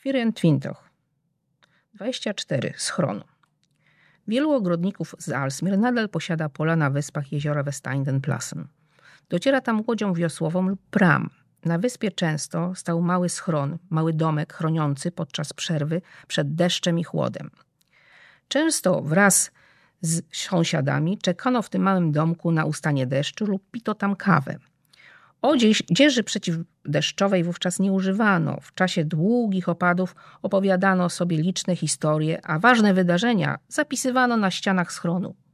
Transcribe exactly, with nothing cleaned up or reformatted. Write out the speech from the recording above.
Firentintoch. dwadzieścia cztery. Schron. Wielu ogrodników z Aalsmeer nadal posiada pola na wyspach jeziora Westeindenplassen. Dociera tam łodzią wiosłową lub pram. Na wyspie często stał mały schron, mały domek chroniący podczas przerwy przed deszczem i chłodem. Często wraz z sąsiadami czekano w tym małym domku na ustanie deszczu lub pito tam kawę. Odzieży przeciwdeszczowej wówczas nie używano. W czasie długich opadów opowiadano sobie liczne historie, a ważne wydarzenia zapisywano na ścianach schronu.